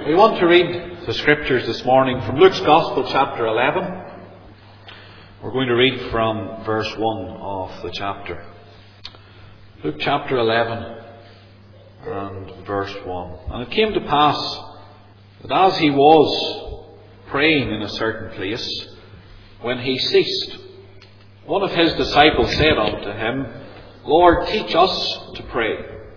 We want to read the Scriptures this morning from Luke's Gospel, chapter 11. We're going to read from verse 1 of the chapter. Luke chapter 11 and verse 1. And it came to pass that as he was praying in a certain place, when he ceased, one of his disciples said unto him, Lord, teach us to pray,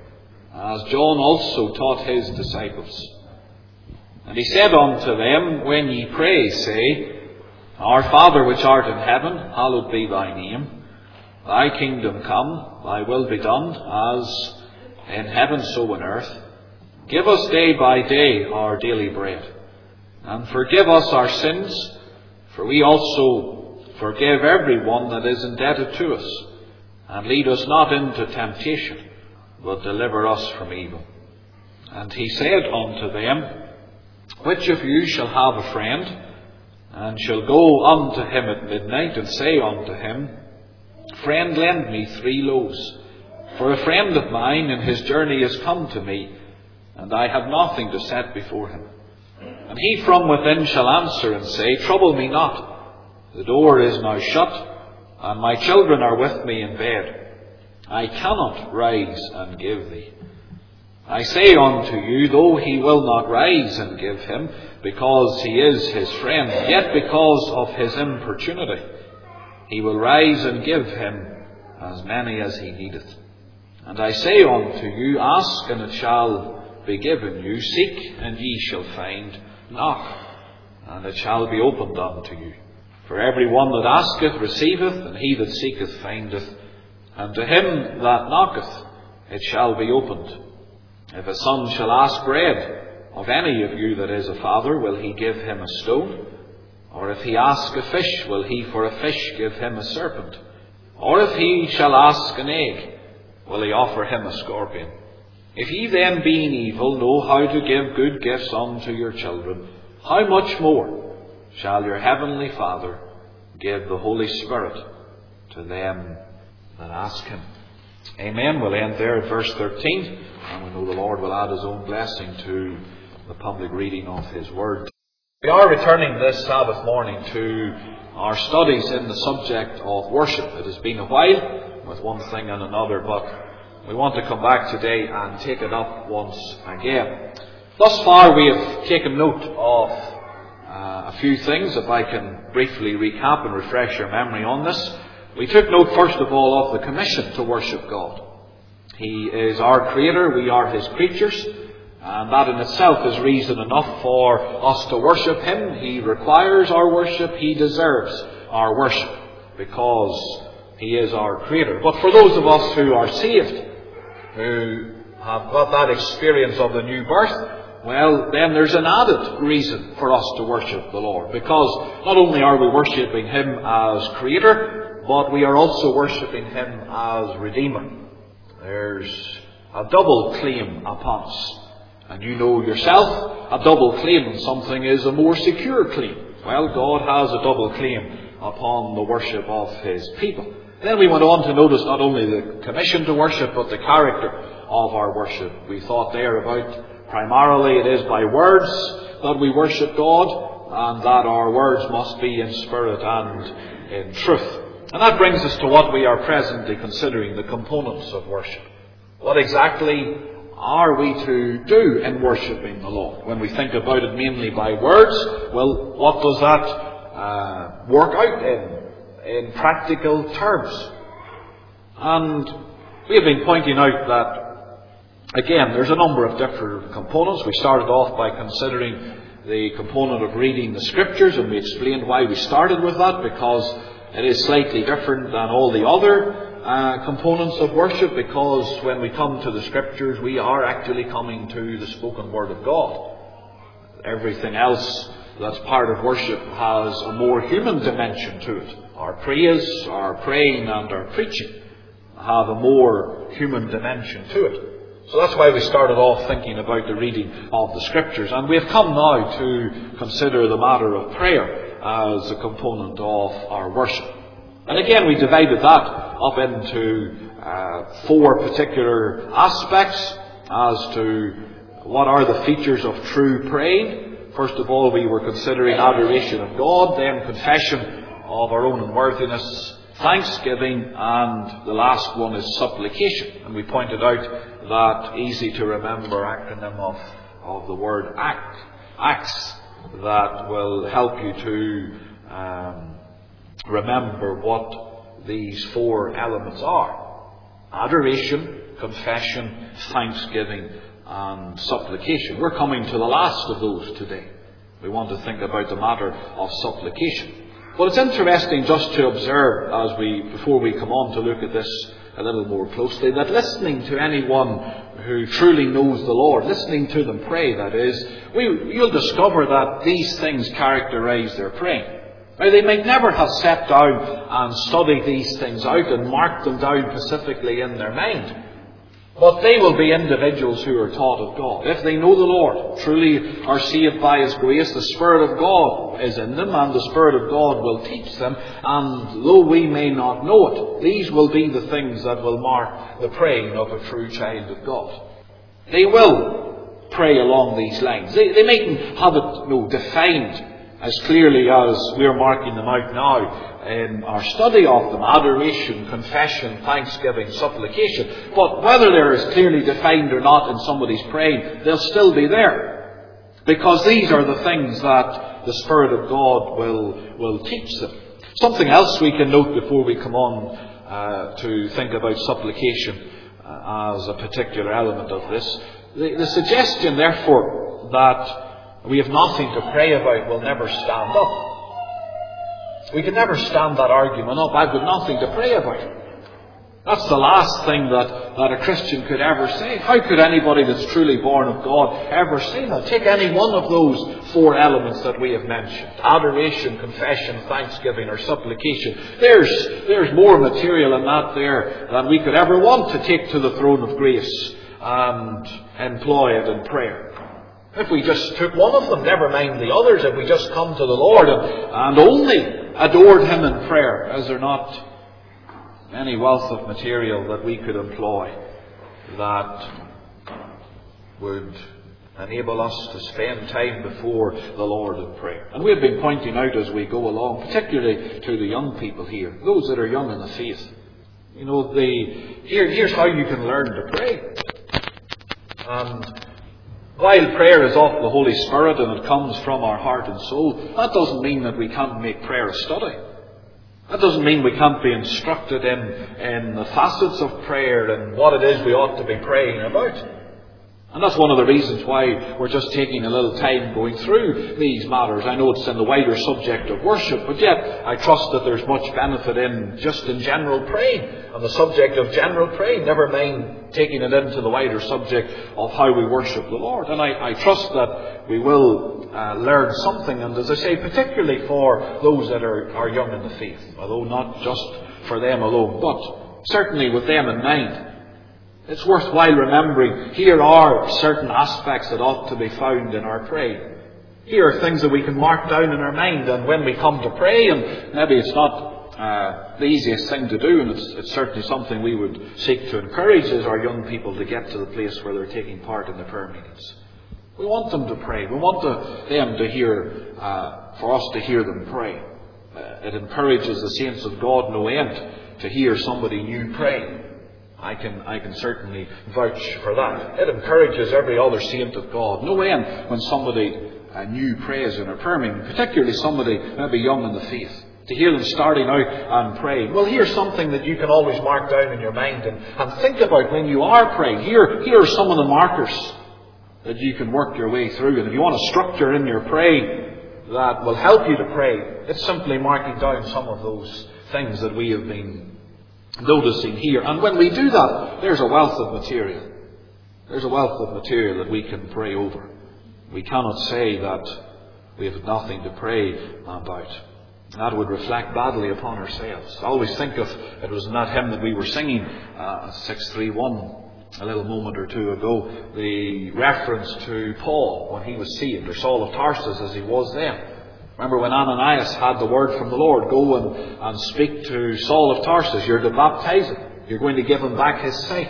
as John also taught his disciples. And he said unto them, When ye pray, say, Our Father which art in heaven, hallowed be thy name. Thy kingdom come, thy will be done, as in heaven so on earth. Give us day by day our daily bread. And forgive us our sins, for we also forgive every one that is indebted to us. And lead us not into temptation, but deliver us from evil. And he said unto them, Which of you shall have a friend, and shall go unto him at midnight, and say unto him, Friend, lend me 3 loaves, for a friend of mine in his journey is come to me, and I have nothing to set before him. And he from within shall answer and say, Trouble me not, the door is now shut, and my children are with me in bed. I cannot rise and give thee. I say unto you, though he will not rise and give him, because he is his friend, yet because of his importunity, he will rise and give him as many as he needeth. And I say unto you, Ask, and it shall be given you. Seek, and ye shall find. Knock, and it shall be opened unto you. For every one that asketh receiveth, and he that seeketh findeth. And to him that knocketh it shall be opened. If a son shall ask bread of any of you that is a father, will he give him a stone? Or if he ask a fish, will he for a fish give him a serpent? Or if he shall ask an egg, will he offer him a scorpion? If ye then, being evil, know how to give good gifts unto your children, how much more shall your heavenly Father give the Holy Spirit to them that ask him? Amen. We'll end there at verse 13, and we know the Lord will add his own blessing to the public reading of his word. We are returning this Sabbath morning to our studies in the subject of worship. It has been a while with one thing and another, but we want to come back today and take it up once again. Thus far we have taken note of a few things. If I can briefly recap and refresh your memory on this. We took note first of all of the commission to worship God. He is our Creator, we are His creatures, and that in itself is reason enough for us to worship Him. He requires our worship, He deserves our worship, because He is our Creator. But for those of us who are saved, who have got that experience of the new birth, well, then there's an added reason for us to worship the Lord, because not only are we worshipping Him as Creator, but we are also worshipping Him as Redeemer. There's a double claim upon us. And you know yourself, a double claim on something is a more secure claim. Well, God has a double claim upon the worship of His people. Then we went on to notice not only the commission to worship, but the character of our worship. We thought there about primarily it is by words that we worship God, and that our words must be in spirit and in truth. And that brings us to what we are presently considering, the components of worship. What exactly are we to do in worshipping the Lord? When we think about it mainly by words, well, what does that work out in practical terms? And we have been pointing out that, again, there's a number of different components. We started off by considering the component of reading the Scriptures, and we explained why we started with that, because it is slightly different than all the other components of worship, because when we come to the Scriptures, we are actually coming to the spoken Word of God. Everything else that's part of worship has a more human dimension to it. Our praise, our praying, and our preaching have a more human dimension to it. So that's why we started off thinking about the reading of the Scriptures. And we have come now to consider the matter of prayer as a component of our worship. And again, we divided that up into 4 particular aspects as to What are the features of true praying? First of all, we were considering adoration of God, then confession of our own unworthiness, thanksgiving, and the last one is supplication. And we pointed out that easy to remember acronym of the word ACT. Acts that will help you to remember what these four elements are. Adoration, confession, thanksgiving, and supplication. We're coming to the last of those today. We want to think about the matter of supplication. Well, it's interesting just to observe before we come on to look at this a little more closely, that listening to anyone who truly knows the Lord, listening to them pray, that is, you'll discover that these things characterize their praying. Now, they might never have sat down and studied these things out and marked them down specifically in their mind. But they will be individuals who are taught of God. If they know the Lord, truly are saved by His grace, the Spirit of God is in them, and the Spirit of God will teach them. And though we may not know it, these will be the things that will mark the praying of a true child of God. They will pray along these lines. They mightn't have it defined as clearly as we're marking them out now in our study of them: adoration, confession, thanksgiving, supplication. But whether they're as clearly defined or not in somebody's praying, they'll still be there. Because these are the things that the Spirit of God will teach them. Something else we can note before we come on to think about supplication as a particular element of this. The suggestion, therefore, that we have nothing to pray about will never stand up. We can never stand that argument up. I've got nothing to pray about. That's the last thing that a Christian could ever say. How could anybody that's truly born of God ever say that? Take any one of those four elements that we have mentioned: adoration, confession, thanksgiving, or supplication. There's more material in that there than we could ever want to take to the throne of grace and employ it in prayer. If we just took one of them, never mind the others, if we just come to the Lord and only adored Him in prayer, is there not any wealth of material that we could employ that would enable us to spend time before the Lord in prayer? And we've been pointing out as we go along, particularly to the young people here, those that are young in the faith. Here's how you can learn to pray. And while prayer is of the Holy Spirit and it comes from our heart and soul, that doesn't mean that we can't make prayer a study. That doesn't mean we can't be instructed in the facets of prayer and what it is we ought to be praying about. And that's one of the reasons why we're just taking a little time going through these matters. I know it's in the wider subject of worship, but yet I trust that there's much benefit in general praying. On the subject of general praying, never mind taking it into the wider subject of how we worship the Lord. And I trust that we will learn something, and as I say, particularly for those that are young in the faith, although not just for them alone, but certainly with them in mind. It's worthwhile remembering here are certain aspects that ought to be found in our praying. Here are things that we can mark down in our mind, and when we come to pray, and maybe it's not the easiest thing to do, and it's certainly something we would seek to encourage as our young people to get to the place where they're taking part in the prayer meetings. We want them to pray. We want them to hear, for us to hear them pray. It encourages the saints of God no end to hear somebody new praying. I can certainly vouch for that. It encourages every other saint of God no end when somebody new prays in a prayer meeting, particularly somebody maybe young in the faith. To hear them starting out and praying. Well, here's something that you can always mark down in your mind and think about when you are praying. Here are some of the markers that you can work your way through. And if you want a structure in your praying that will help you to pray, it's simply marking down some of those things that we have been noticing here. And when we do that, there's a wealth of material. There's a wealth of material that we can pray over. We cannot say that we have nothing to pray about. That would reflect badly upon ourselves. I always think of, it was in that hymn that we were singing, 631, a little moment or two ago, the reference to Paul when he was saved, or Saul of Tarsus as he was then. Remember when Ananias had the word from the Lord, go and speak to Saul of Tarsus. You're to baptize him. You're going to give him back his sight.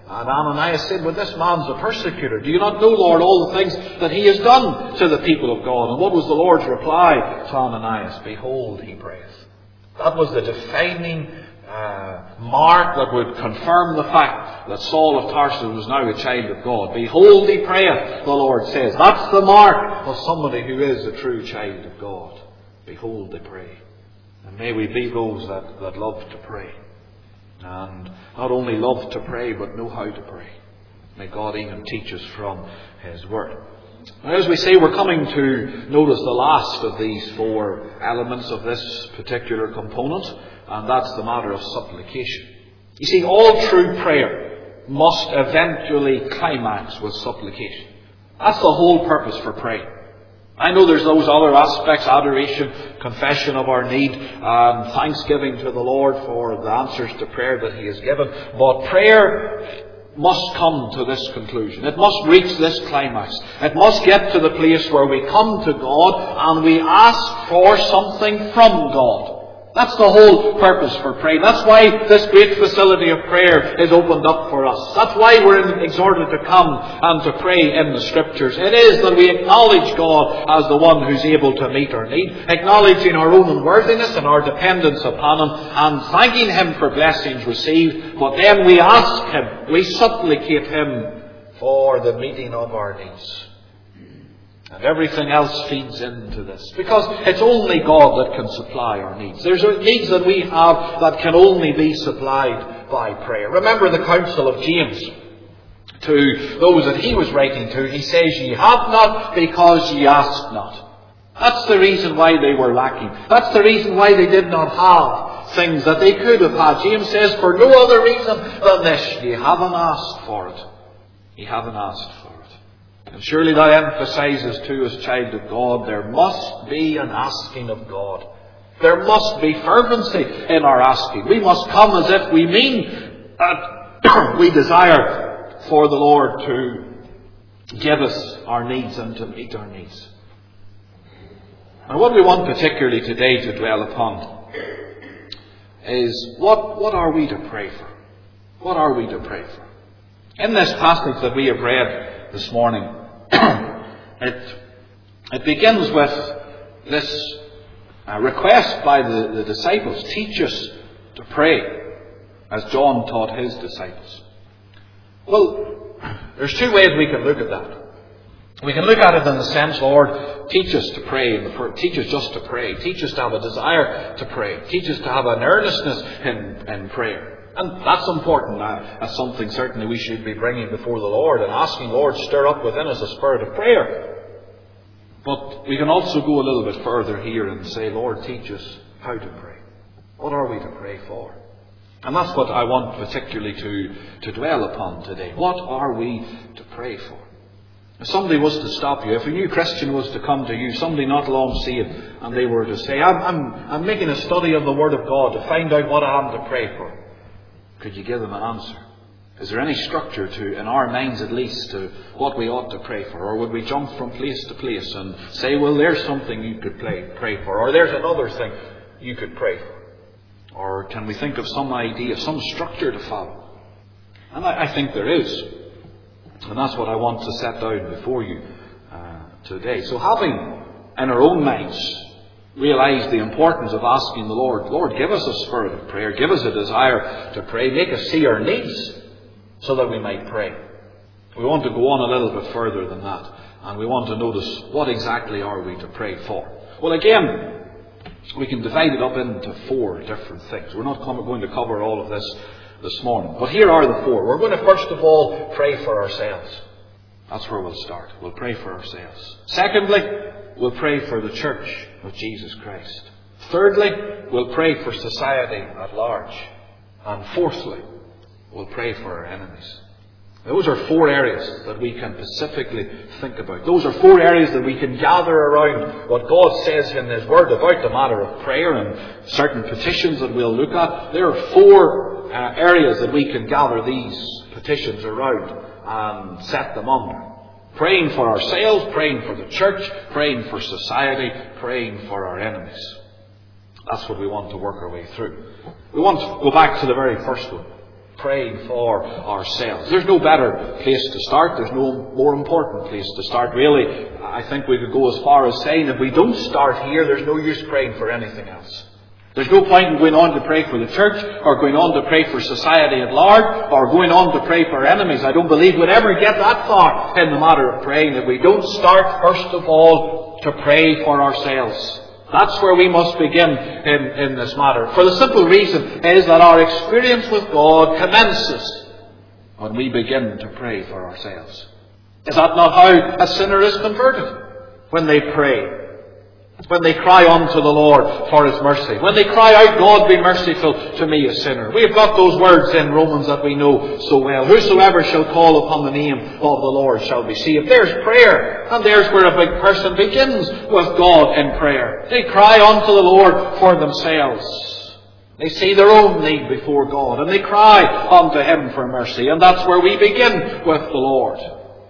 And Ananias said, well, this man's a persecutor. Do you not know, Lord, all the things that he has done to the people of God? And what was the Lord's reply to Ananias? Behold, he prayeth. That was the defining mark that would confirm the fact that Saul of Tarsus was now a child of God. Behold, he prayeth, the Lord says. That's the mark of somebody who is a true child of God. Behold, they pray. And may we be those that love to pray. And not only love to pray, but know how to pray. May God even teach us from His Word. Now, as we say, we're coming to notice the last of these four elements of this particular component, and that's the matter of supplication. You see, all true prayer must eventually climax with supplication. That's the whole purpose for praying. I know there's those other aspects, adoration, confession of our need, and thanksgiving to the Lord for the answers to prayer that He has given. But prayer must come to this conclusion. It must reach this climax. It must get to the place where we come to God and we ask for something from God. That's the whole purpose for praying. That's why this great facility of prayer is opened up for us. That's why we're exhorted to come and to pray in the Scriptures. It is that we acknowledge God as the one who's able to meet our need, acknowledging our own unworthiness and our dependence upon Him, and thanking Him for blessings received. But then we ask Him, we supplicate Him for the meeting of our needs. And everything else feeds into this. Because it's only God that can supply our needs. There's needs that we have that can only be supplied by prayer. Remember the counsel of James to those that he was writing to. He says, ye have not because ye ask not. That's the reason why they were lacking. That's the reason why they did not have things that they could have had. James says, for no other reason than this, ye haven't asked for it. Ye haven't asked for it. And surely that emphasizes to us, child of God, there must be an asking of God. There must be fervency in our asking. We must come as if we mean that we desire for the Lord to give us our needs and to meet our needs. And what we want particularly today to dwell upon is what are we to pray for? What are we to pray for? In this passage that we have read this morning, it begins with this request by the disciples, teach us to pray, as John taught his disciples. Well, there's two ways we can look at that. We can look at it in the sense, Lord, teach us to pray, teach us just to pray, teach us to have a desire to pray, teach us to have an earnestness in prayer. And that's important. That's something certainly we should be bringing before the Lord and asking, Lord, stir up within us a spirit of prayer. But we can also go a little bit further here and say, Lord, teach us how to pray. What are we to pray for? And that's what I want particularly to dwell upon today. What are we to pray for? If somebody was to stop you, if a new Christian was to come to you, somebody not long saved, and they were to say, I'm making a study of the Word of God to find out what I am to pray for. Could you give them an answer? Is there any structure in our minds at least, to what we ought to pray for? Or would we jump from place to place and say, well, there's something you could pray for, or there's another thing you could pray for? Or can we think of some idea, some structure to follow? And I think there is. And that's what I want to set down before you today. So having in our own minds realize the importance of asking the Lord, give us a spirit of prayer, give us a desire to pray, make us see our needs so that we might pray. We want to go on a little bit further than that, and we want to notice what exactly are we to pray for. Well, again, we can divide it up into four different things. We're not going to cover all of this morning, but here are the four. We're going to first of all pray for ourselves. That's where we'll start. We'll pray for ourselves. Secondly, we'll pray for the church of Jesus Christ. Thirdly, we'll pray for society at large. And fourthly, we'll pray for our enemies. Those are four areas that we can specifically think about. Those are four areas that we can gather around what God says in His Word about the matter of prayer and certain petitions that we'll look at. There are four areas that we can gather these petitions around and set them under. Praying for ourselves, praying for the church, praying for society, praying for our enemies. That's what we want to work our way through. We want to go back to the very first one. praying for ourselves. There's no better place to start. There's no more important place to start. Really, I think we could go as far as saying if we don't start here, there's no use praying for anything else. There's no point in going on to pray for the church, or going on to pray for society at large, or going on to pray for enemies. I don't believe we'd ever get that far in the matter of praying if we don't start, first of all, to pray for ourselves. That's where we must begin in this matter. For the simple reason is that our experience with God commences when we begin to pray for ourselves. Is that not how a sinner is converted? When they pray. When they cry unto the Lord for His mercy. When they cry out, God be merciful to me a sinner. We've got those words in Romans that we know so well. Whosoever shall call upon the name of the Lord shall be saved. There's prayer. And there's where a big person begins with God in prayer. They cry unto the Lord for themselves. They see their own need before God. And they cry unto Him for mercy. And that's where we begin with the Lord.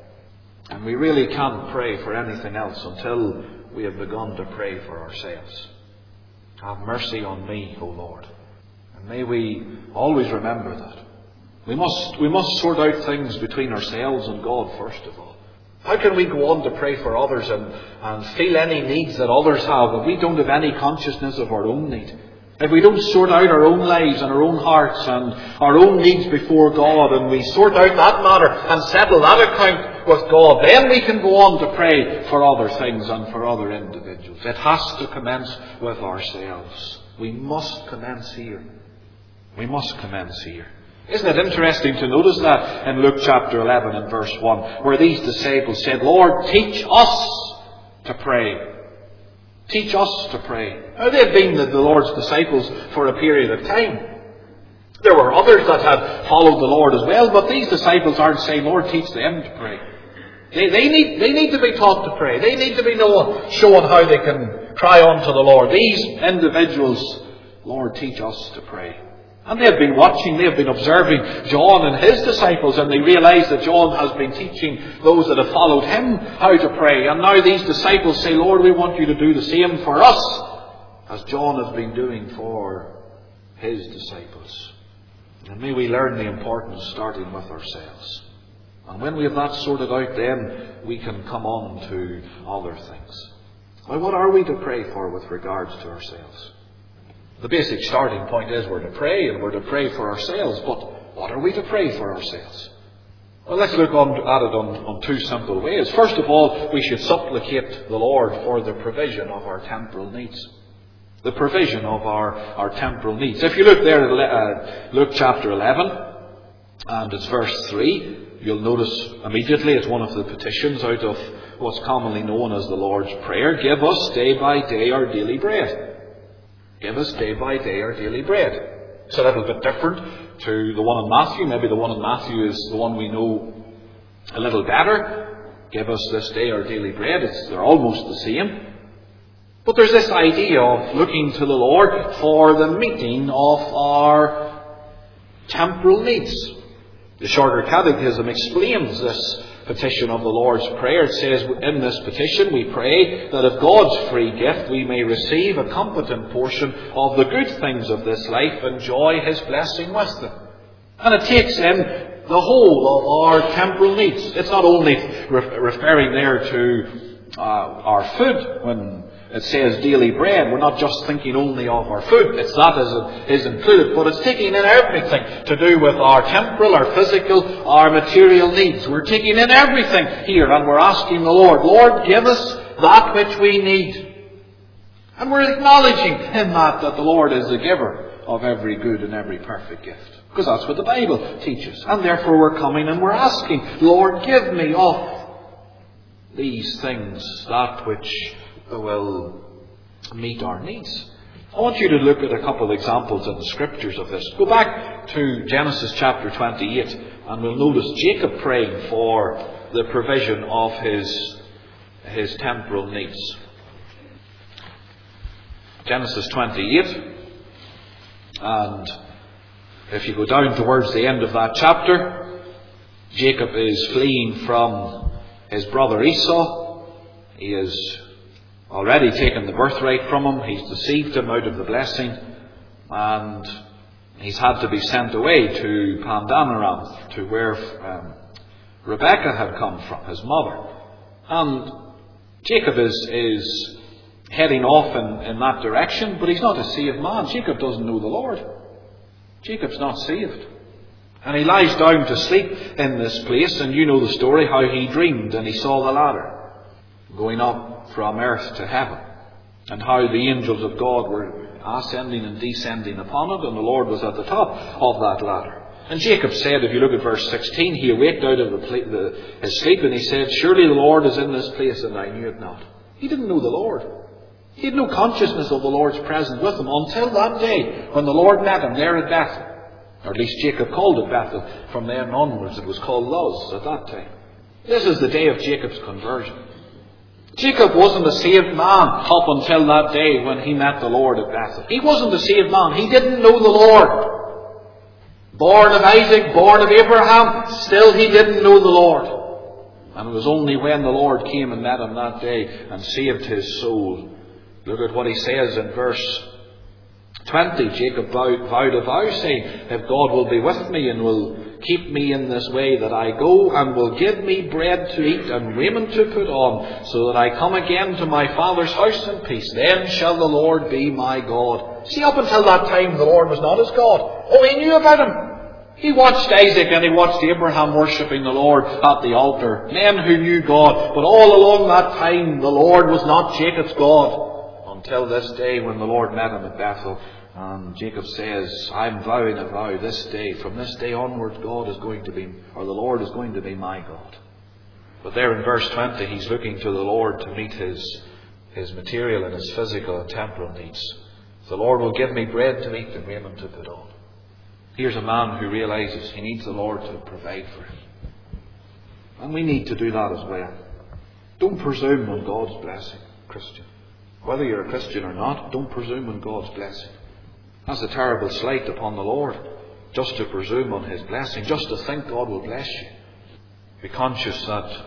And we really can't pray for anything else until we have begun to pray for ourselves. Have mercy on me, O Lord. And may we always remember that. We must sort out things between ourselves and God first of all. How can we go on to pray for others and feel any needs that others have if we don't have any consciousness of our own need? If we don't sort out our own lives and our own hearts and our own needs before God, and we sort out that matter and settle that account with God, then we can go on to pray for other things and for other individuals. It has to commence with ourselves. We must commence here. We must commence here. Isn't it interesting to notice that in Luke chapter 11 and verse 1, where these disciples said, Lord, teach us to pray. Teach us to pray. Now, they'd been the Lord's disciples for a period of time. There were others that had followed the Lord as well, but these disciples aren't saying, Lord, teach them to pray. They need to be taught to pray. They need to be shown how they can cry unto the Lord. These individuals, Lord, teach us to pray. And they've been watching, they've been observing John and his disciples, and they realize that John has been teaching those that have followed him how to pray. And now these disciples say, Lord, we want you to do the same for us, as John has been doing for his disciples. And may we learn the importance starting with ourselves. And when we have that sorted out, then we can come on to other things. Well, what are we to pray for with regards to ourselves? The basic starting point is we're to pray, and we're to pray for ourselves. But what are we to pray for ourselves? Well, let's look at it on two simple ways. First of all, we should supplicate the Lord for the provision of our temporal needs. The provision of our temporal needs. If you look there at Luke chapter 11, and it's verse 3, you'll notice immediately it's one of the petitions out of what's commonly known as the Lord's Prayer. Give us day by day our daily bread. Give us day by day our daily bread. It's a little bit different to the one in Matthew. Maybe the one in Matthew is the one we know a little better. Give us this day our daily bread. They're almost the same. But there's this idea of looking to the Lord for the meeting of our temporal needs. The Shorter Catechism explains this petition of the Lord's Prayer. It says, in this petition we pray that of God's free gift we may receive a competent portion of the good things of this life, enjoy His blessing with them. And it takes in the whole of our temporal needs. It's not only referring there to our food when it says daily bread. We're not just thinking only of our food. It's that as it is included. But it's taking in everything to do with our temporal, our physical, our material needs. We're taking in everything here, and we're asking the Lord, Lord, give us that which we need. And we're acknowledging in that the Lord is the giver of every good and every perfect gift. Because that's what the Bible teaches. And therefore we're coming and we're asking, Lord, give me of these things, that which will meet our needs. I want you to look at a couple of examples in the Scriptures of this. Go back to Genesis chapter 28 and we'll notice Jacob praying for the provision of his temporal needs. Genesis 28, and if you go down towards the end of that chapter, Jacob is fleeing from his brother Esau. He is already taken the birthright from him. He's deceived him out of the blessing. And He's had to be sent away to Padanaram, to where Rebekah had come from, his mother. And Jacob is heading off in that direction, but he's not a saved man. Jacob doesn't know the Lord. Jacob's not saved. And he lies down to sleep in this place, and you know the story, how he dreamed and he saw the ladder going up from earth to heaven, and how the angels of God were ascending and descending upon it, and the Lord was at the top of that ladder. And Jacob said, if you look at verse 16, he awaked out of his sleep and he said, surely the Lord is in this place, and I knew it not. He didn't know the Lord. He had no consciousness of the Lord's presence with him until that day when the Lord met him there at Bethel. Or at least Jacob called it Bethel. From then onwards it was called Luz at that time. This is the day of Jacob's conversion. Jacob wasn't a saved man up until that day when he met the Lord at Bethel. He wasn't a saved man. He didn't know the Lord. Born of Isaac, born of Abraham, still he didn't know the Lord. And it was only when the Lord came and met him that day and saved his soul. Look at what he says in verse 20. Jacob vowed a vow, saying, if God will be with me and will keep me in this way that I go, and will give me bread to eat and raiment to put on, so that I come again to my father's house in peace, then shall the Lord be my God. See, up until that time the Lord was not his God. Oh, he knew about him. He watched Isaac and he watched Abraham worshipping the Lord at the altar. Men who knew God. But all along that time the Lord was not Jacob's God. Until this day when the Lord met him at Bethel. And Jacob says, I'm vowing a vow this day. From this day onwards God is going to be, or the Lord is going to be my God. But there in verse 20 he's looking to the Lord to meet his material and his physical and temporal needs. The Lord will give me bread to eat and raiment to put on. Here's a man who realizes he needs the Lord to provide for him. And we need to do that as well. Don't presume on God's blessing, Christian. Whether you're a Christian or not, don't presume on God's blessing. That's a terrible slight upon the Lord. Just to presume on his blessing. Just to think God will bless you. Be conscious that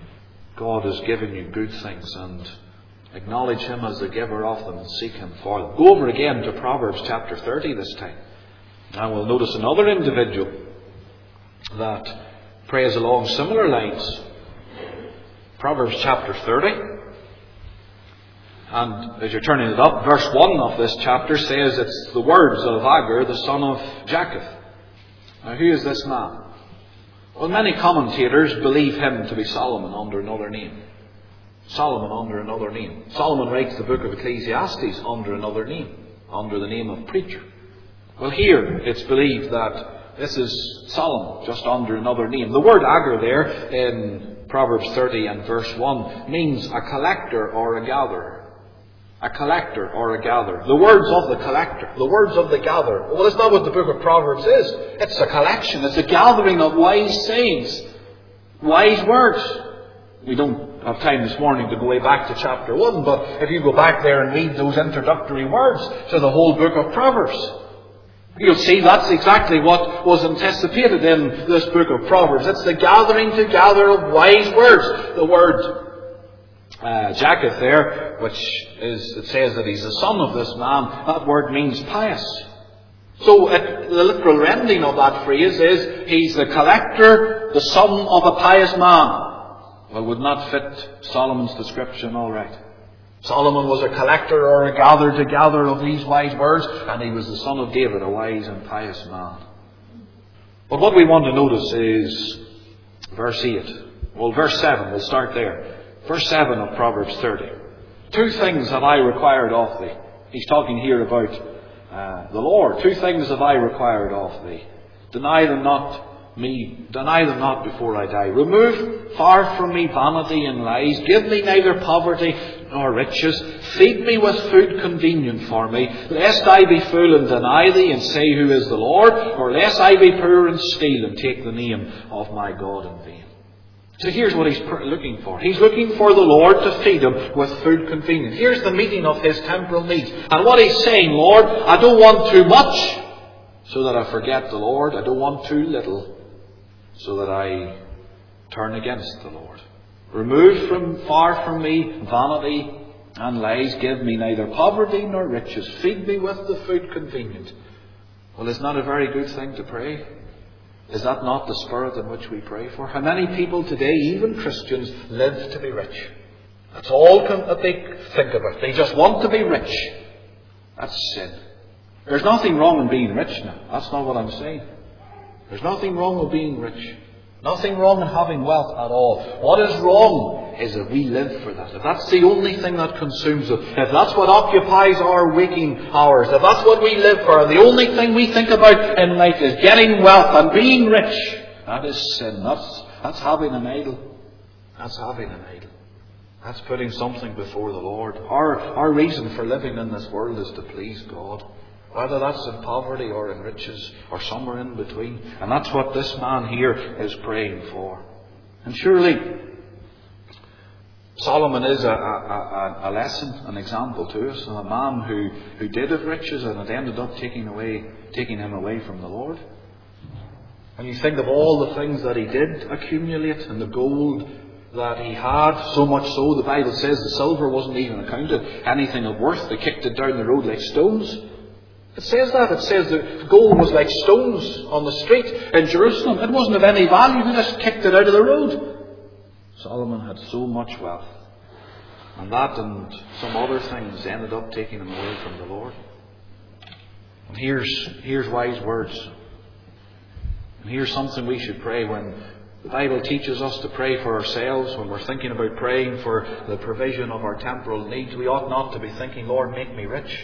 God has given you good things and acknowledge him as the giver of them and seek him for them. Go over again to Proverbs chapter 30 this time. And we'll notice another individual that prays along similar lines. Proverbs chapter 30. And as you're turning it up, verse 1 of this chapter says it's the words of Agur, the son of Jacob. Now who is this man? Well, many commentators believe him to be Solomon under another name. Solomon under another name. Solomon writes the book of Ecclesiastes under another name. Under the name of preacher. Well, here it's believed that this is Solomon, just under another name. The word Agur there in Proverbs 30 and verse 1 means a collector or a gatherer. A collector or a gatherer. The words of the collector, the words of the gatherer. Well, it's not what the book of Proverbs is. It's a collection. It's a gathering of wise sayings. Wise words. We don't have time this morning to go way back to chapter 1, but if you go back there and read those introductory words to the whole book of Proverbs, you'll see that's exactly what was anticipated in this book of Proverbs. It's the gathering together of wise words. The word Jacob there, it says that he's the son of this man, that word means pious. So the literal rendering of that phrase is, he's the collector, the son of a pious man. Well, would not fit Solomon's description all right. Solomon was a collector or a gatherer together of these wise words, and he was the son of David, a wise and pious man. But what we want to notice is verse 8. Well, verse 7, we'll start there. Verse 7 of Proverbs 30. 2 things have I required of thee. He's talking here about the Lord. 2 things have I required of thee. Deny them not before I die. Remove far from me vanity and lies. Give me neither poverty nor riches. Feed me with food convenient for me, lest I be full and deny thee and say, who is the Lord? Or lest I be poor and steal and take the name of my God in vain. So here's what he's looking for. He's looking for the Lord to feed him with food convenient. Here's the meeting of his temporal needs. And what he's saying, Lord, I don't want too much so that I forget the Lord. I don't want too little so that I turn against the Lord. Remove far from me vanity and lies. Give me neither poverty nor riches. Feed me with the food convenient. Well, isn't that a very good thing to pray? Is that not the spirit in which we pray for? How many people today, even Christians, live to be rich? That's all that they think about. They just want to be rich. That's sin. There's nothing wrong in being rich now. That's not what I'm saying. There's nothing wrong with being rich. Nothing wrong in having wealth at all. What is wrong is if we live for that. If that's the only thing that consumes us. If that's what occupies our waking hours. If that's what we live for. And the only thing we think about in life is getting wealth and being rich. That is sin. That's having an idol. That's having an idol. That's putting something before the Lord. Our reason for living in this world is to please God. Whether that's in poverty or in riches or somewhere in between. And that's what this man here is praying for. And surely Solomon is a lesson, an example to us. A man who did have riches and it ended up taking him away from the Lord. And you think of all the things that he did accumulate and the gold that he had, so much so the Bible says the silver wasn't even accounted anything of worth. They kicked it down the road like stones. It says that. It says the gold was like stones on the street in Jerusalem. It wasn't of any value. They just kicked it out of the road. Solomon had so much wealth. And that and some other things ended up taking him away from the Lord. And here's wise words. And here's something we should pray when the Bible teaches us to pray for ourselves. When we're thinking about praying for the provision of our temporal needs, we ought not to be thinking, Lord, make me rich.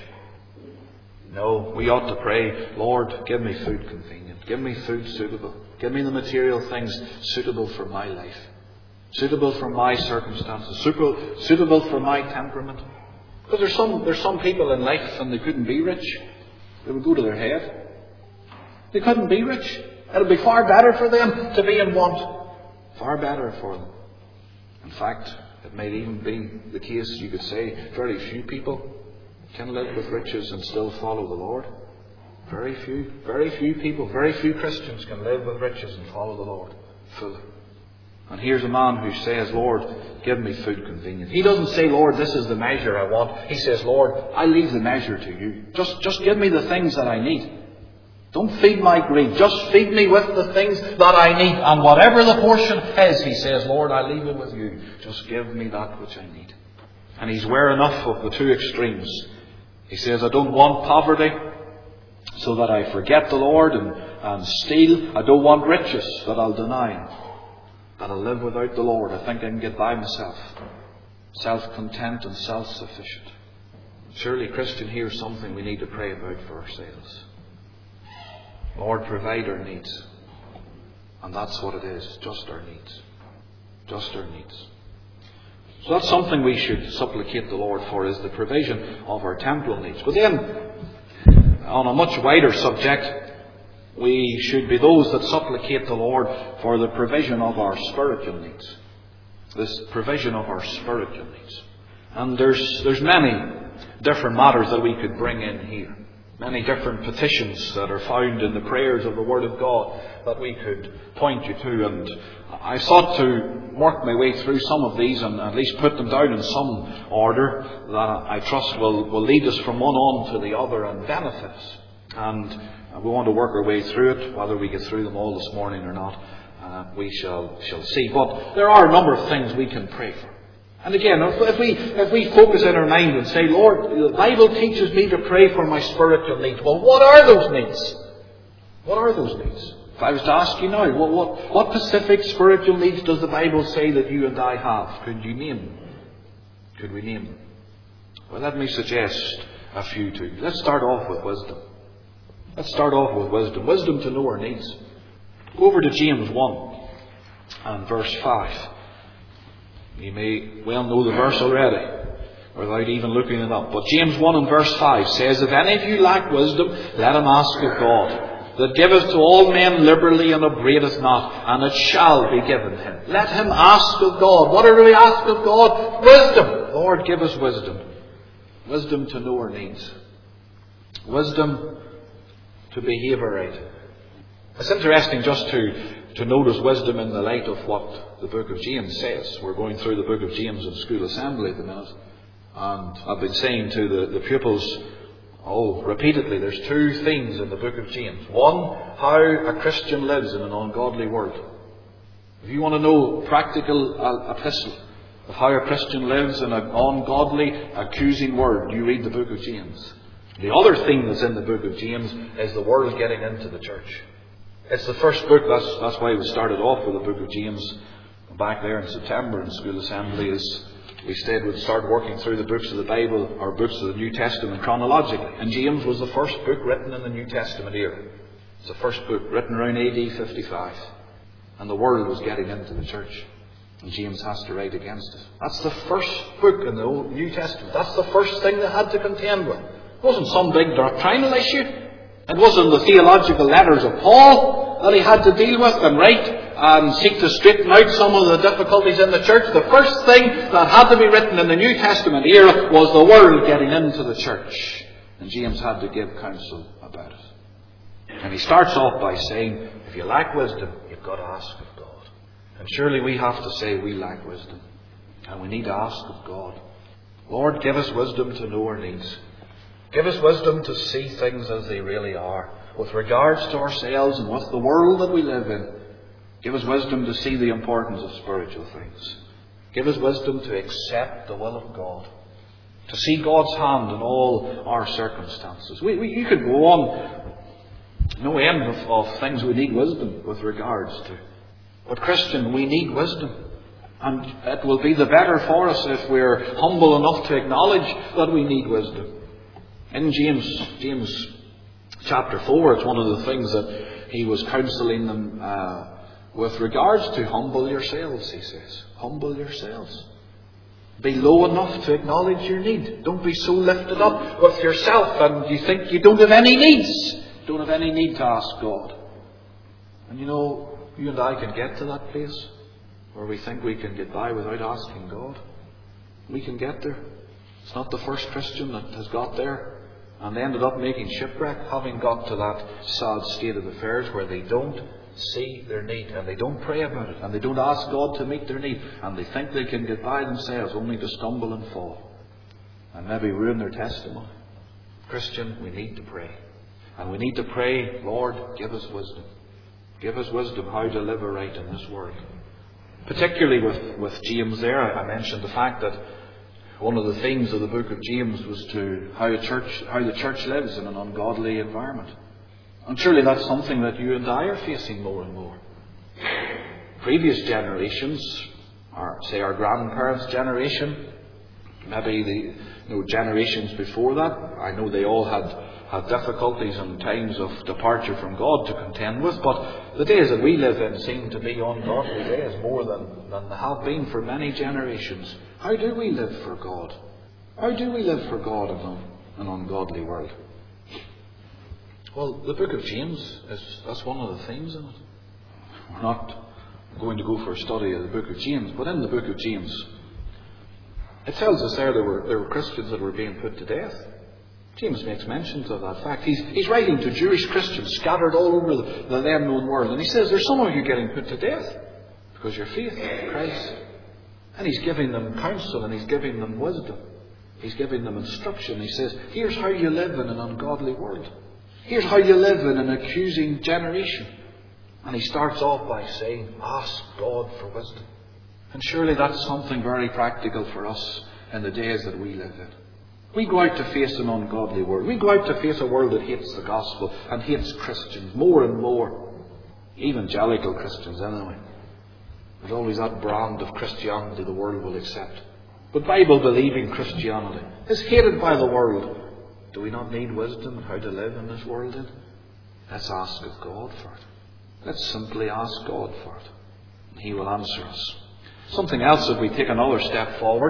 No, we ought to pray, Lord, give me food convenient. Give me food suitable. Give me the material things suitable for my life. Suitable for my circumstances. Suitable for my temperament. Because there's some people in life and they couldn't be rich. They would go to their head. They couldn't be rich. It would be far better for them to be in want. Far better for them. In fact, it might even be the case, you could say, very few people can live with riches and still follow the Lord. Very few people, very few Christians can live with riches and follow the Lord fully. And here's a man who says, Lord, give me food convenient. He doesn't say, Lord, this is the measure I want. He says, Lord, I leave the measure to you. Just give me the things that I need. Don't feed my greed. Just feed me with the things that I need. And whatever the portion is, he says, Lord, I leave it with you. Just give me that which I need. And he's aware enough of the two extremes. He says, I don't want poverty so that I forget the Lord and steal. I don't want riches that I'll deny Him. That I'll live without the Lord. I think I can get by myself. Self-content and self-sufficient. Surely, Christian, here's something we need to pray about for ourselves. Lord, provide our needs. And that's what it is. Just our needs. Just our needs. So that's something we should supplicate the Lord for, is the provision of our temporal needs. But then, on a much wider subject, we should be those that supplicate the Lord for the provision of our spiritual needs. This provision of our spiritual needs. And there's many different matters that we could bring in here. Many different petitions that are found in the prayers of the Word of God that we could point you to. And I sought to work my way through some of these and at least put them down in some order that I trust will lead us from one on to the other and benefit us. And we want to work our way through it. Whether we get through them all this morning or not, we shall see. But there are a number of things we can pray for. And again, if we focus in our mind and say, Lord, the Bible teaches me to pray for my spiritual needs. Well, what are those needs? What are those needs? If I was to ask you now, what specific spiritual needs does the Bible say that you and I have? Could you name them? Could we name them? Well, let me suggest a few to you. Let's start off with wisdom. Let's start off with wisdom. Wisdom to know our needs. Go over to James 1 and verse 5. You may well know the verse already without even looking it up. But James 1 and verse 5 says, If any of you lack wisdom, let him ask of God, that giveth to all men liberally and upbraideth not, and it shall be given him. Let him ask of God. What are we ask of God? Wisdom. Lord, give us wisdom. Wisdom to know our needs. Wisdom to behave right. It's interesting just to notice wisdom in the light of what the book of James says. We're going through the book of James in school assembly at the minute. And I've been saying to the pupils Oh, repeatedly, there's two themes in the book of James. One, how a Christian lives in an ungodly world. If you want to know practical epistle of how a Christian lives in an ungodly, accusing world, you read the book of James. The other theme that's in the book of James is the world getting into the church. It's the first book, that's why we started off with the book of James back there in September in School Assembly, is we would start working through the books of the Bible, or books of the New Testament chronologically. And James was the first book written in the New Testament era. It's the first book written around AD 55. And the world was getting into the church. And James has to write against it. That's the first book in the Old New Testament. That's the first thing they had to contend with. It wasn't some big doctrinal issue. It wasn't the theological letters of Paul that he had to deal with and write and seek to straighten out some of the difficulties in the church. The first thing that had to be written in the New Testament era was the world getting into the church. And James had to give counsel about it. And he starts off by saying, if you lack wisdom, you've got to ask of God. And surely we have to say we lack wisdom. And we need to ask of God. Lord, give us wisdom to know our needs. Give us wisdom to see things as they really are, with regards to ourselves and with the world that we live in. Give us wisdom to see the importance of spiritual things. Give us wisdom to accept the will of God. To see God's hand in all our circumstances. You could go on no end of things we need wisdom with regards to. But Christian, we need wisdom. And it will be the better for us if we're humble enough to acknowledge that we need wisdom. In James chapter 4, it's one of the things that he was counselling them with regards to humble yourselves, he says. Humble yourselves. Be low enough to acknowledge your need. Don't be so lifted up with yourself and you think you don't have any needs. Don't have any need to ask God. And you know, you and I can get to that place where we think we can get by without asking God. We can get there. It's not the first Christian that has got there and they ended up making shipwreck, having got to that sad state of affairs where they don't see their need and they don't pray about it and they don't ask God to meet their need and they think they can get by themselves only to stumble and fall and maybe ruin their testimony. Christian, we need to pray. And we need to pray, Lord, give us wisdom. Give us wisdom how to live aright in this world. Particularly with James there, I mentioned the fact that one of the themes of the book of James was to how the church lives in an ungodly environment. And surely that's something that you and I are facing more and more. Previous generations, say our grandparents' generation, maybe the generations before that, I know they all had difficulties and times of departure from God to contend with, but the days that we live in seem to be ungodly days more than they have been for many generations. How do we live for God? How do we live for God in an ungodly world? Well, the book of James, that's one of the themes in it. We're not going to go for a study of the book of James, but in the book of James, it tells us there were Christians that were being put to death. James makes mention of that fact. He's writing to Jewish Christians scattered all over the then known world. And he says, there's some of you getting put to death because your faith in Christ. And he's giving them counsel and he's giving them wisdom. He's giving them instruction. He says, here's how you live in an ungodly world. Here's how you live in an accusing generation. And he starts off by saying, ask God for wisdom. And surely that's something very practical for us in the days that we live in. We go out to face an ungodly world. We go out to face a world that hates the gospel and hates Christians more and more. Evangelical Christians anyway. There's always that brand of Christianity the world will accept. But Bible-believing Christianity is hated by the world. Do we not need wisdom on how to live in this world then? Let's ask of God for it. Let's simply ask God for it. And He will answer us. Something else, if we take another step forward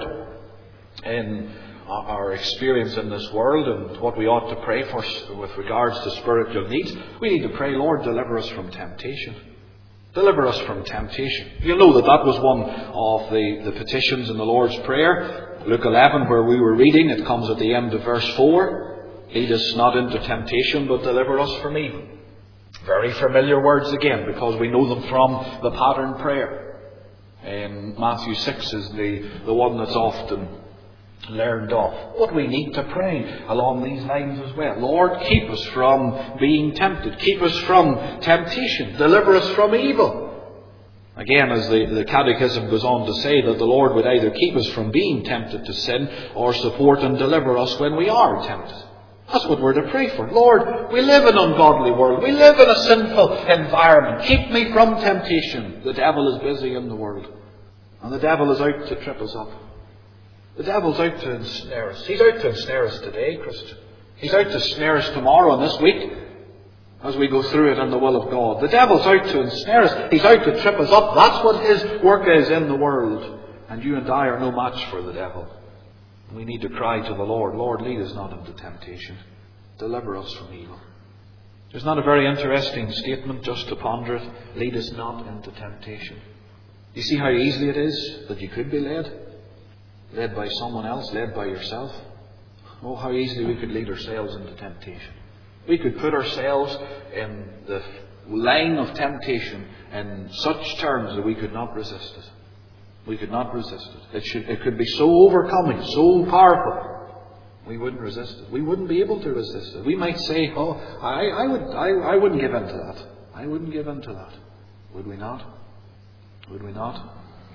in our experience in this world and what we ought to pray for with regards to spiritual needs, we need to pray, Lord, deliver us from temptation. Deliver us from temptation. You'll know that was one of the petitions in the Lord's Prayer. Luke 11, where we were reading, it comes at the end of verse 4. Lead us not into temptation, but deliver us from evil. Very familiar words again, because we know them from the pattern prayer. And Matthew 6 is the one that's often learned off. But we need to pray along these lines as well. Lord, keep us from being tempted. Keep us from temptation. Deliver us from evil. Again, as the Catechism goes on to say, that the Lord would either keep us from being tempted to sin or support and deliver us when we are tempted. That's what we're to pray for. Lord, we live in an ungodly world. We live in a sinful environment. Keep me from temptation. The devil is busy in the world. And the devil is out to trip us up. The devil's out to ensnare us. He's out to ensnare us today, Christian. He's out to snare us tomorrow and this week as we go through it in the will of God. The devil's out to ensnare us. He's out to trip us up. That's what his work is in the world. And you and I are no match for the devil. We need to cry to the Lord, Lord, lead us not into temptation. Deliver us from evil. It's not a very interesting statement just to ponder it. Lead us not into temptation. You see how easily it is that you could be led? Led by someone else, led by yourself. Oh, how easily we could lead ourselves into temptation. We could put ourselves in the line of temptation in such terms that we could not resist it. We could not resist it. It could be so overcoming, so powerful. We wouldn't resist it. We wouldn't be able to resist it. We might say, oh, I wouldn't give in to that. I wouldn't give in to that. Would we not? Would we not?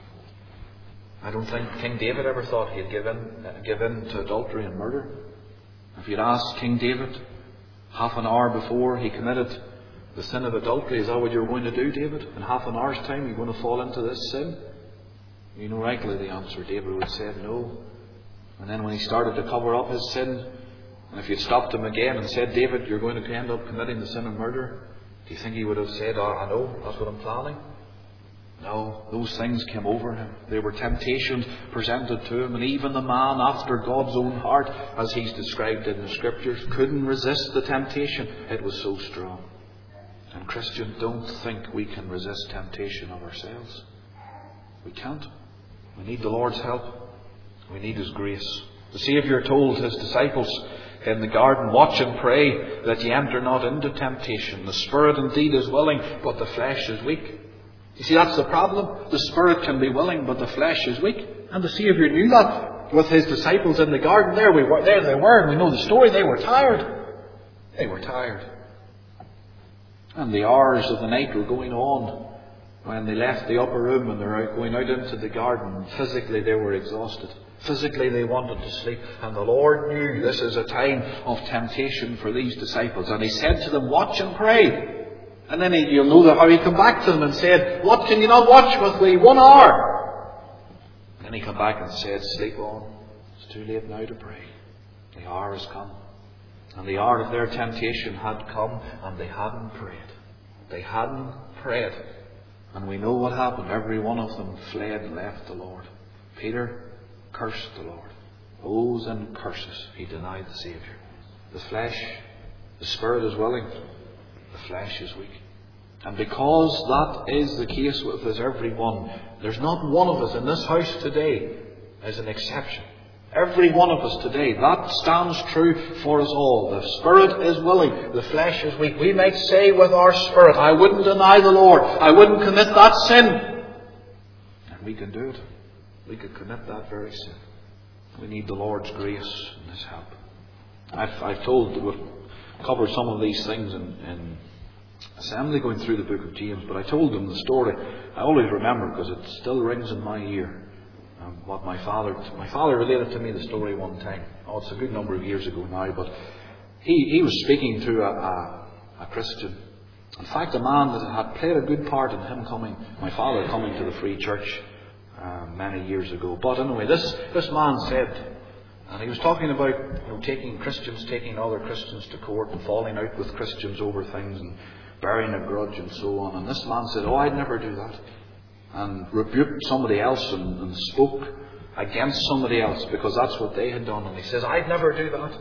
I don't think King David ever thought he'd give in to adultery and murder. If you'd asked King David half an hour before he committed the sin of adultery, is that what you're going to do, David? In half an hour's time you're going to fall into this sin? You know rightly the answer. David would have said no. And then when he started to cover up his sin, and if you'd stopped him again and said, David, you're going to end up committing the sin of murder, do you think he would have said, I know, that's what I'm planning? No, those things came over him. They were temptations presented to him. And even the man after God's own heart, as he's described in the Scriptures, couldn't resist the temptation. It was so strong. And Christian, don't think we can resist temptation of ourselves. We can't. We need the Lord's help. We need His grace. The Saviour told His disciples in the garden, watch and pray that ye enter not into temptation. The spirit indeed is willing, but the flesh is weak. You see, that's the problem. The spirit can be willing, but the flesh is weak. And the Saviour knew that with His disciples in the garden. There they were. We know the story. They were tired. They were tired. And the hours of the night were going on when they left the upper room and they were going out into the garden. Physically, they were exhausted. Physically, they wanted to sleep. And the Lord knew this is a time of temptation for these disciples. And He said to them, watch and pray. And then you'll know how He came back to them and said, what can you not watch with me? 1 hour. And then He came back and said, sleep on. It's too late now to pray. The hour has come. And the hour of their temptation had come, and they hadn't prayed. They hadn't prayed. And we know what happened. Every one of them fled and left the Lord. Peter cursed the Lord. Oaths and curses. He denied the Saviour. The flesh, the spirit is willing. The flesh is weak. And because that is the case with us, everyone, there's not one of us in this house today as an exception. Every one of us today, that stands true for us all. The spirit is willing, the flesh is weak. We might say with our spirit, I wouldn't deny the Lord, I wouldn't commit that sin. And we can do it. We could commit that very sin. We need the Lord's grace and His help. I've told, we've covered some of these things in assembly going through the book of James, but I told them the story. I always remember because it still rings in my ear. What my father related to me the story one time. Oh, it's a good number of years ago now, but he was speaking to a Christian. In fact, a man that had played a good part in him my father coming to the Free Church many years ago. But anyway, this man said, and he was talking about taking other Christians to court and falling out with Christians over things and bearing a grudge and so on. And this man said, I'd never do that. And rebuked somebody else and spoke against somebody else because that's what they had done. And he says, I'd never do that.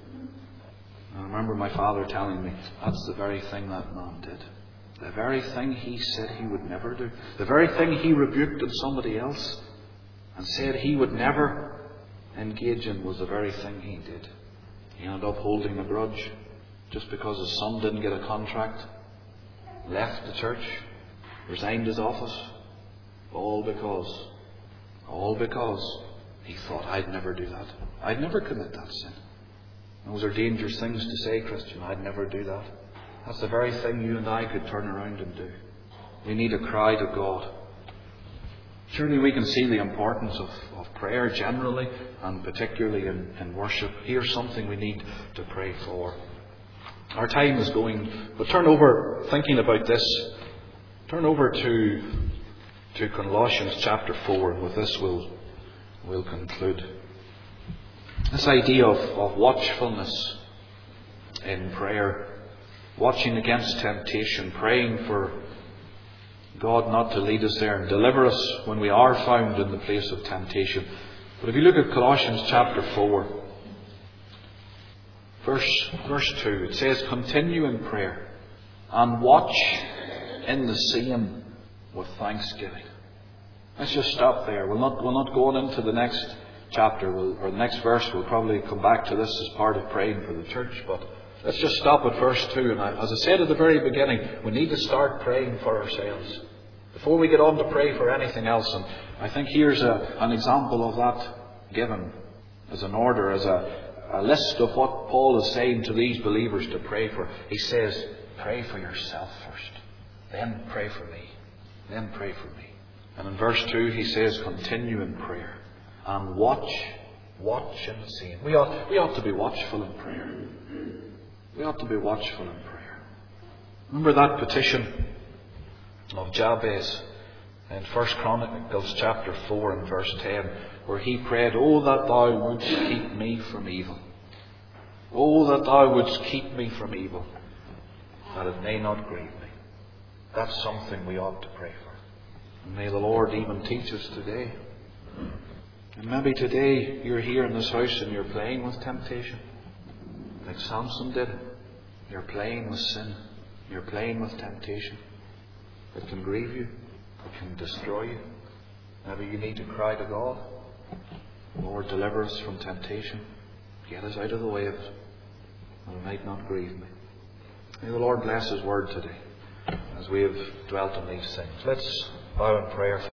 And I remember my father telling me, that's the very thing that man did. The very thing he said he would never do. The very thing he rebuked in somebody else and said he would never engage in was the very thing he did. He ended up holding a grudge just because his son didn't get a contract, left the church, resigned his office, all because He thought, I'd never do that. I'd never commit that sin. Those are dangerous things to say, Christian. I'd never do that. That's the very thing you and I could turn around and do. We need to cry to God. Surely we can see the importance of prayer generally and particularly in worship. Here's something we need to pray for. Our time is going, but turn over, thinking about this, turn over to Colossians chapter 4, and with this we'll conclude. This idea of watchfulness in prayer, watching against temptation, praying for God not to lead us there and deliver us when we are found in the place of temptation. But if you look at Colossians chapter 4, verse 2, it says, continue in prayer and watch in the same with thanksgiving. Let's just stop there. We'll not go on into the next chapter or the next verse. We'll probably come back to this as part of praying for the church, but let's just stop at verse 2. And as I said at the very beginning, we need to start praying for ourselves before we get on to pray for anything else. And I think here's an example of that given as an order, as a list of what Paul is saying to these believers to pray for. He says, pray for yourself first, then pray for me, then pray for me. And in verse 2 he says, continue in prayer and watch in the same. We ought to be watchful in prayer. We ought to be watchful in prayer. Remember that petition of Jabez in 1 Chronicles chapter 4 and verse 10, where he prayed, oh, that thou wouldst keep me from evil. Oh, that thou wouldst keep me from evil, that it may not grieve me. That's something we ought to pray for. And may the Lord even teach us today. And maybe today you're here in this house and you're playing with temptation, like Samson did. You're playing with sin. You're playing with temptation. It can grieve you. It can destroy you. Maybe you need to cry to God, Lord, deliver us from temptation. Get us out of the way of it, and it might not grieve me. May the Lord bless His word today as we have dwelt on these things. Let's bow in prayer.